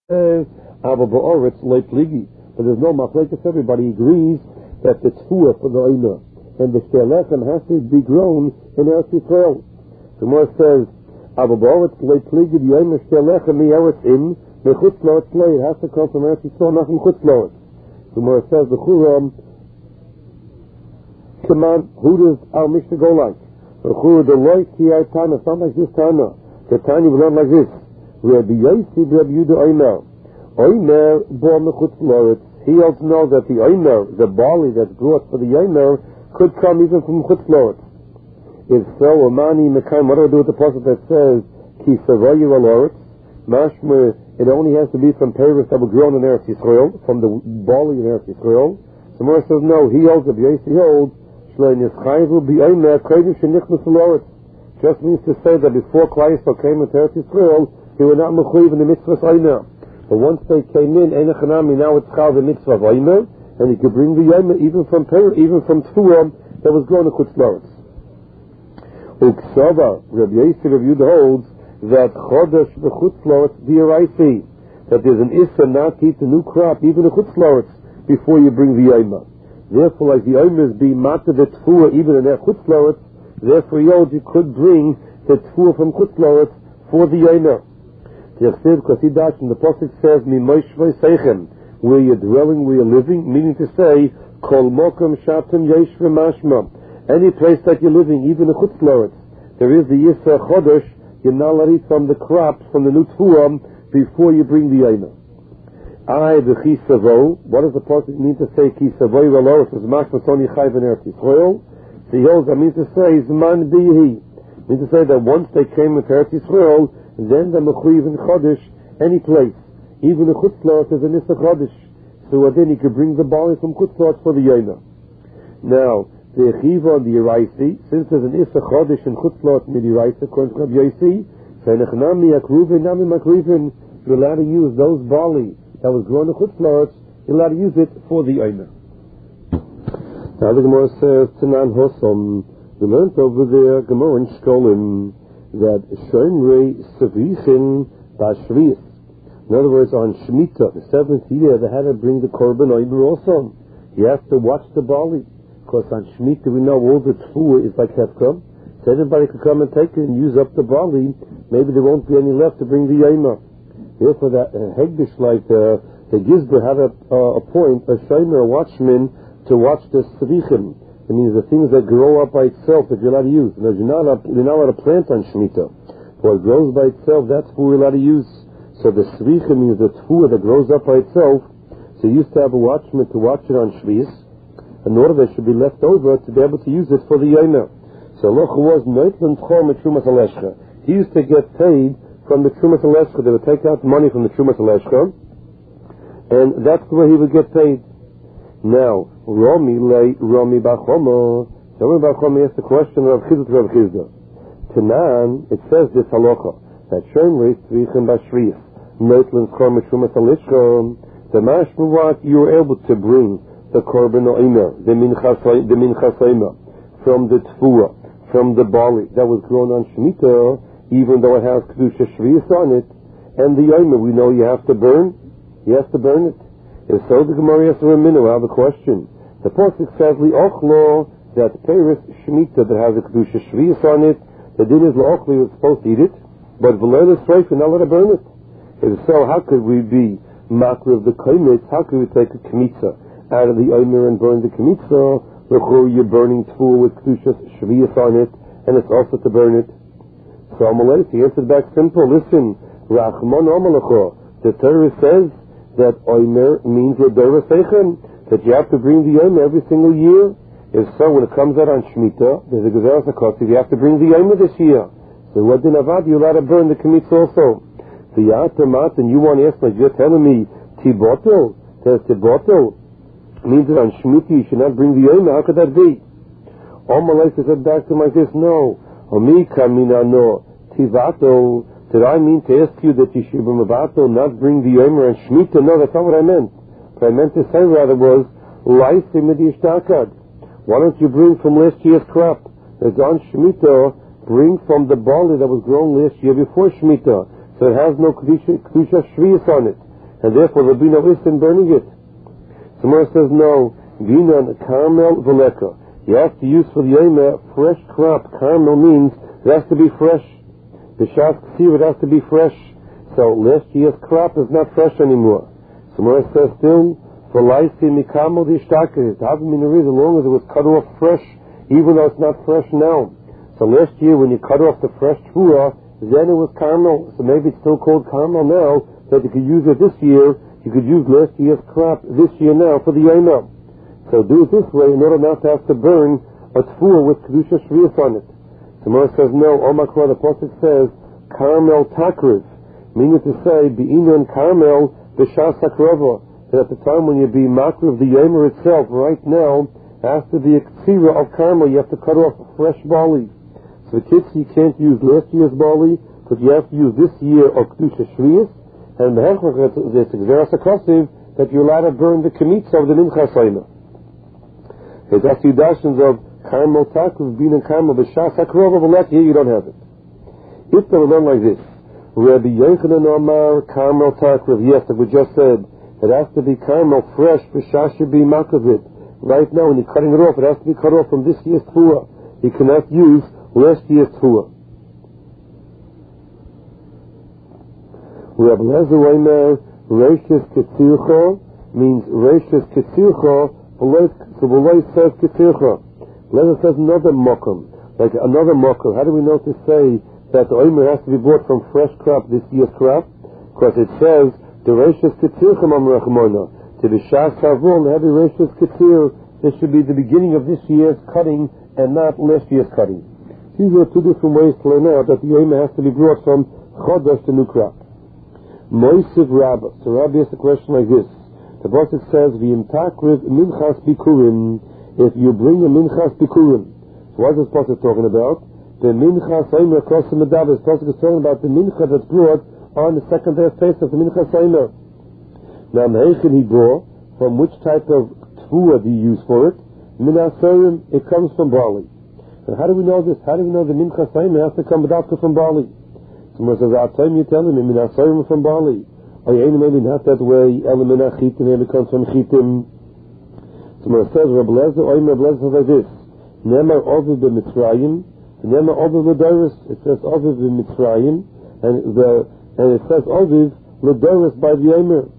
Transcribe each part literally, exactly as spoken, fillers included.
Ava ba'oretz loy pligi. But there's no machlekes. Everybody agrees that the tfuah for the omer and the shtelechem has to be grown in Eretz Yisrael. The Gemara says, Ava ba'oretz loy pligi the omer shtelechem mi'eretz im mechutz loretz loy. It has to come from Eretz Yisrael, not from chutz loretz. The Gemara says the churam. Come on, who does our Mishnah go like? The chura the loy kiyai tana. It's not like this tana. The tanya was not like this. Rabbi Yossi, Rabbi Yehuda omer. Omer bo mechutz loretz. He also knows that the omer, the barley that's brought for the omer, could come even from chutz loretz. If so, Amani Mekayim, what do I do with the passage that says ki savoyu loretz? Mashma, it only has to be from peiros that were grown in Eretz Yisrael, from the barley in Eretz Yisrael. The Gemara says no. He holds, Rabbi Yossi holds, shlein yischayvu bi omer kodim shenichnas loretz. Just means to say that before Klal Yisrael came into Eretz Yisrael, he was not mechuyev in the mitzvah omer. But once they came in, Einachanami, now it's called the mitzvah of Omer, and you could bring the Omer even from per, even from Tfuah that was grown in Chutz Loretz. Uksava, Rabbi Yossi Rabbi Yehuda holds that Chodesh v'Chutz Loretz d'oraisa, that there's an issa not to eat the new crop, even in Chutz Loretz, before you bring the Omer. Therefore, like the Omer is being matter the Tfuah even in their Chutz Loretz, therefore you could bring the Tfuah from Chutz Loretz for the Omer. Because he died from the Pasuk says, Mimoshvei Seichem, where you're dwelling, where you're living, meaning to say, Kol Mokum Shatem Yesh V'Mashma, any place that you're living, even a Chutz Loretz, there is the Yisra Chodesh, you're not allowed to eat from the crops, from the new Tfuah, before you bring the Omer. I, the Chisavo, what does the Pasuk mean to say, Chisavo Yaloretz, is Mashma Toni Chayv in Eretz Yisrael? So he holds, I mean to say, Zman Bihi, mean to say that once they came into Eretz Yisrael, then the mechuyev in Chodesh, any place, even a Chutz Loretz is an Issa Chodesh. So then you could bring the barley from Chutz Loretz for the Omer. Now, the Echiva on the Eraisi, since there's an Issa Chodesh in Chutz Loretz in the Eraisi, according to Rabbi Yossi, Fenechnami Akruvin Nami Makrivin, you're allowed to use those barley that was grown in Chutz Loretz, you're allowed to use it for the Omer. Now the Gemara says, Tanan Hosom, we learned over there, Gemara in Shkolim, that Shomrei Savichin Bashvius. In other words, on Shemitah, the seventh year, they had to bring the Korban Omer also. You have to watch the barley, because on Shemitah we know all the Tfuah is like Hefka. So anybody could come and take it and use up the barley. Maybe there won't be any left to bring the Omer. Therefore, that uh, Hegdish, like uh, the Gizber, had a, uh, appoint a Shomer, a watchman, to watch the Savichin. It means the things that grow up by itself that you're allowed to use. Now, you're not allowed, you're not allowed to plant on Shemitah. What grows by itself, that's what we're allowed to use. So the Svicha means the Tfuah that grows up by itself. So you used to have a watchman to watch it on Shvius. In order that should be left over to be able to use it for the Omer. So Loch was Neutland Chom at Trumas Aleshcha. He used to get paid from the Trumas Aleshcha. They would take out money from the Trumas Aleshcha, and that's the way he would get paid. Now, Romi lay Romi Bachoma. Romi Bachoma asked the question of Chizda to Rav Chizda. Tanan, it says this halacha that Shomrei Tzvichin Bashviyas Neutland Chom at Trumas Aleshcha. The mashma what you were able to bring the Korban Omer, the Minchas the Minchas Omer, from the Tfuah, from the barley that was grown on Shemitah, even though it has Kedusha Shviyas on it, and the Omer we know you have to burn, you have to burn it. If so, the Gemara has to remember now the question. The Pasuk says Li'ochlo, that Peres Shemitah that has a Kedusha Shviyas on it, the din is Li'ochlo, you're supposed to eat it, but V'leil Esreif, you're not allowed to burn it. If so, how could we be makar of the Kaimitz? How could we take a Kmitza out of the Omer and burn the Kmitza? You're burning Tfuah with Kedusha Shviyas on it, and it's also to burn it. So Amalek, he answered back simple. Listen, Rachman Amalecho, the Torah says that Omer means L'dorah Seichem, that you have to bring the Omer every single year. If so, when it comes out on Shemitah, there's a Gezeras HaKosiv, you have to bring the Omer this year. So what din avad, you're allowed to burn the Kmitza also. The Yatamat, and you want to ask, like you're telling me, Tiboto, says Tiboto, means that on Shemitah you should not bring the Omer. How could that be? Amalek said back to him like this, no. Omi kamina no. Tivato, did I mean to ask you that you should be Mavato, not bring the Omer and Shemitah? No, that's not what I meant. What I meant to say rather was, Laisi midishtakad. Why don't you bring from last year's crop? As on Shemitah, bring from the barley that was grown last year before Shemitah. So it has no Kedusha Shviyas on it. and therefore there'll be no is in burning it. Somewhere says no, Ginan Carmel Veleka. You have to use for the Yomer fresh crop. Carmel means it has to be fresh. B'shas Ksir, it has to be fresh. So last year's crop is not fresh anymore. Somewhere says still, for Laisi Mikamo Dishtaka, it doesn't mean there is as long as it was cut off fresh, even though it's not fresh now. So last year when you cut off the fresh Tvua, then it was Carmel. So maybe it's still called Carmel now, that you could use it this year. You could use last year's crop this year now for the Yomer. So do it this way in order not to have to burn a tefua with kedusha shvius on it. Tomorrow says no. Omakra, the pasuk says Carmel takriv, meaning to say be'inon Carmel b'shas hakrova. That at the time when you be makriv the yomer itself, right now has to be a ksira of Carmel. You have to cut off fresh barley. So the kids, you can't use last year's barley, but you have to use this year of kedusha shvius. And the hechach is exeras hakosiv that you're allowed to burn the kemitza of the mincha sayna. It's actually dashins of Carmel Takriv, being in Carmel, B'shas HaKrova, but here you don't have it. If they were done like this, Rabbi Yochanan Omar, Carmel Takriv, yes, like we just said, it has to be Carmel fresh, B'shas should be makavit. Right now, when you're cutting it off, it has to be cut off from this year's Tvua. You cannot use last year's Tvua. Rabbi Lezer Omer, Reishis Ketzircha, means Reishis Ketzircha, so below says Ketzircha. Lezer says another mokum, like another mokum. How do we know to say that the omer has to be bought from fresh crop, this year's crop? Because it says the Reishis Ketzircha Mamrachmona. To the Shas Havon, the heavy Reishis Ketzir, this should be the beginning of this year's cutting and not last year's cutting. These are two different ways to learn out that the omer has to be brought from Chodesh to new crop. Moisiv Rabbah. So Rabbi asks a question like this. The pasuk says, "V'im takriv minchas bikurim." If you bring a minchas bikurim, so what is this pasuk talking about? The minchas omer kosim medav. This pasuk is talking about the mincha that's brought on the second day of Pesach, the minchas omer. Now, meichin he brought, from which type of tefua do you use for it? Minasorim. It comes from barley. And how do we know this? How do we know the minchas omer has to come from barley? Someone says, "I'll tell you, tell him minasorim from barley." I ain't maybe not that way. Elamina chitim, maybe comes from chitim. Someone says, Rabbi Lezer, Oy Rabbi Lezer says like this: Nemar oviv b'Mitzrayim, Nemar oviv l'doris. It says oviv b'Mitzrayim, and the and it says oviv l'doris by the Omer.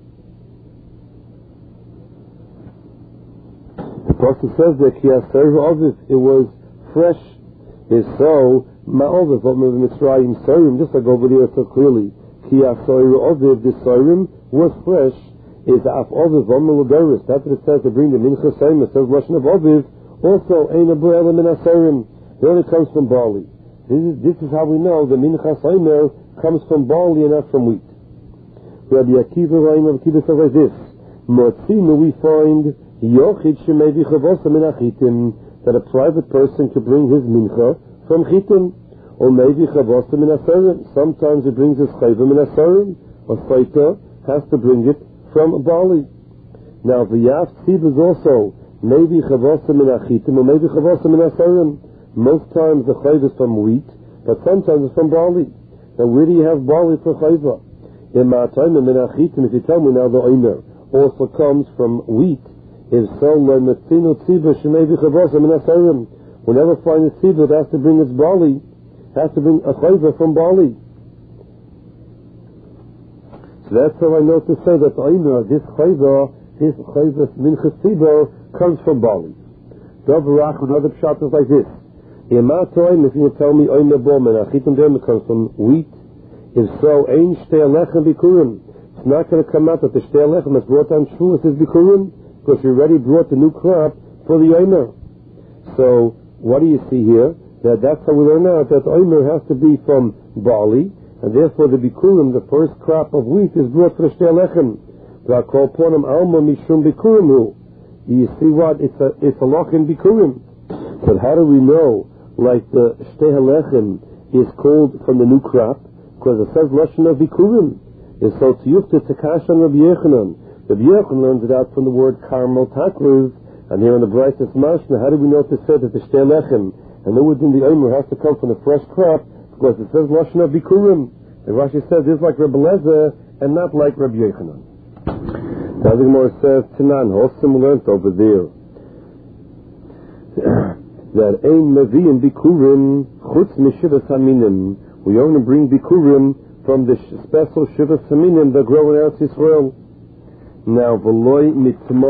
The pasuk says that kiyaser oviv, it was fresh. Is so ma'oviv oviv b'Mitzrayim sorim. Just like over there so clearly. Oviv, the sorim was fresh, is af oviv omel l'doris. That's what it says to bring the mincha sorim. It says lashon of oviv, also ein abuela min asorim. It only comes from barley. This is, this is how we know the mincha sorim comes from barley and not from wheat. Rabbi Akiva Rabbi Akiva says like this: Motzinu, we find yochid shemevi chavosa min achitim, that a private person could bring his mincha from chitim. Or maybe chavasa min asarim. Sometimes it brings his chayva min asarim. A saita has to bring it from barley. Now the yaf tzib is also maybe chavasa min achitim or maybe chavasa min asarim. Most times the chayva is from wheat, but sometimes it's from barley. Now where do you have barley for chayva? In ma'atayim min achitim, if you tell me now the omer also comes from wheat, if so, le'metzinu tziba shemaybe chavasa min asarim. Whenever find a tziba, it has to bring its barley. Has to bring a chayva from barley. So that's how I know to say that the omer, this chayva, this chayva minchas tzibor, comes from barley. Davarach, another pshat is like this: if you tell me omer bom and achitim derma comes from wheat, if so, ein shtei alechem bikurim. It's not going to come out that the shtei alechem that's brought on Shavuos is bikurim, because you already brought the new crop for the omer. So what do you see here? That that's how we learn out that omer has to be from barley, and therefore the bikurim, the first crop of wheat, is brought for the shtei alechem. V'akol ponim alma mishum bikurim hu. You see what? It's a it's a loch in bikurim. But how do we know? Like the shtei alechem is called from the new crop because it says lashon of bikurim. And so tziyufta takash on Rabbi Yochanan. Rabbi Yochanan learns it out from the word Carmel Takriv, and here in the brightest mashna, how do we know to say that the shtei alechem and the within the omer has to come from the fresh crop because it says lashon of bikurim? And Rashi says this like Rabbi Lezer and not like Rabbi Yochanan. Now the Gemara says, Tanan, Hosim learned over there that Ein Mevi'im Bikurim Chutz Mishivas Haminim. We only bring Bikurim from the special Shivas Haminim that grow in Eretz Yisrael. Now, V'loi Mitzmah